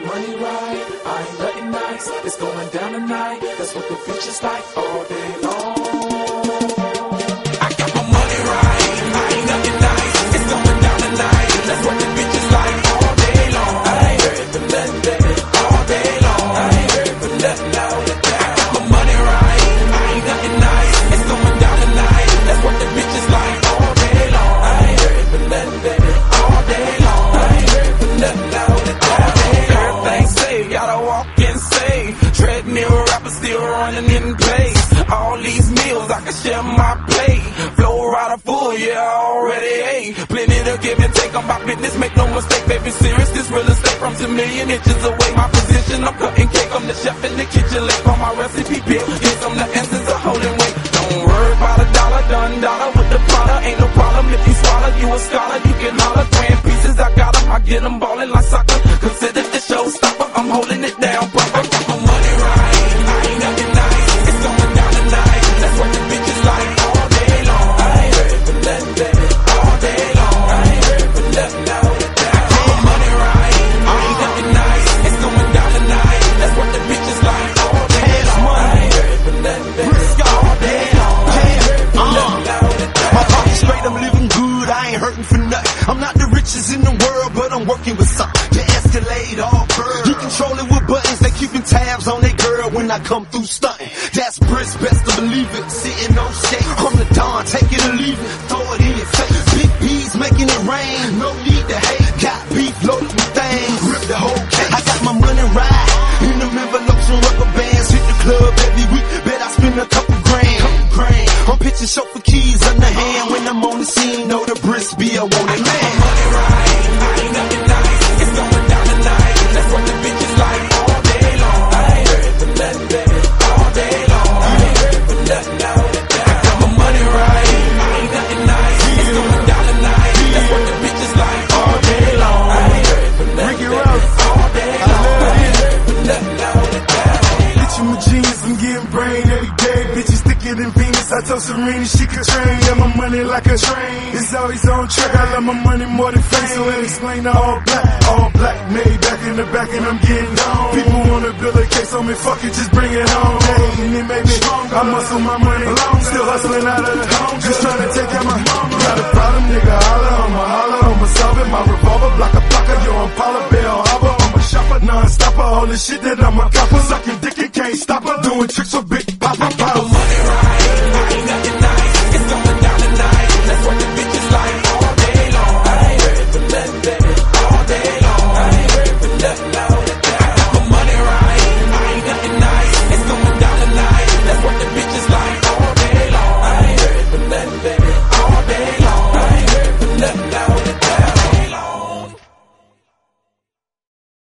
money right, I ain't nothing nice. It's going down tonight, that's what the bitches like all day long. I got my money right, I ain't nothing nice. It's going down tonight, that's what the bitches like all day long. I ain't heard for nothing, baby, all day long. I ain't heard for nothing out of that. I got my money right, I ain't nothing nice. It's going down tonight, that's what the bitches like all day long. I ain't heard for nothing, baby, all day long. I ain't heard for nothing out of that. Everything safe, gotta walk and save. Treadmill rappers still running in place. All these meals, I can share my plate. Flow rider full, yeah, already ate. Plenty to give and take on my business, make no mistake, baby, serious. This real estate from 2 million inches away. My position, I'm cutting cake, I'm the chef in the kitchen. Late on my recipe bill, get some the essence of holding weight. Don't worry about a dollar, done dollar with the product. Ain't no problem if you swallow, you a scholar, you can holler. Grand pieces, I got them, I get them ballin' like soccer. Consider the showstopper, I'm holding it down proper. Got my money right, I ain't nothing nice. It's going down tonight, that's what the bitches like all day long. I ain't heard for nothing, baby, all day long. I ain't heard for nothing out of that. I got my money right, I ain't nothing nice. It's going down tonight, that's what the bitches like all day long. I ain't heard for nothing, baby, all day long. I ain't heard for nothing out of that. My pocket's straight, I'm living good, I ain't hurting for nothing. I'm not the richest in the world, but I'm working with something to escalate all curves. You control it with buttons, they keeping tabs on their girl when I come through stunting. That's Brisk, best to believe it. Sitting on shake, I'm the Don, take it or leave it. Throw it in your face. Big B's making it rain, no need to hate. Got beef loaded with things, rip the whole cake. I got my money right in them envelopes and rubber bands. Hit the club every week, bet I spend a couple grand. I'm pitching chauffeur keys on the hand when I'm on the scene. Know the Brisk be a wanted man. Money right, I ain't nothing nice. It's going down tonight, that's what the bitches like all day long. I ain't heard for nothing, baby, all day long. I ain't heard for nothing out of that. I got my money right, I ain't nothing nice. It's going down tonight, that's what the bitches like all day long. I ain't heard for nothing, baby, all day long. I ain't heard for nothing out of that. Bitch, I'm a genius, I'm getting brain every day. Bitches thicker than Venus, I told Serena she could train. Yeah, my money like a train, it's always on track. I love my money more than fame, so it explain the all black, made back in the back and I'm getting on. People wanna build a case on me, fuck it, just bring it home. Hey, and it made me stronger, I muscle my money, still hustling out of the home, just trying to take out my mama. Got a problem, nigga, I'ma solve it. My revolver, block a blocker, yo, I'm Paula Bell Harbor. I'm a shopper, non-stopper, all the shit that I'm a copper. Sucking dick and can't stop her, doing tricks for big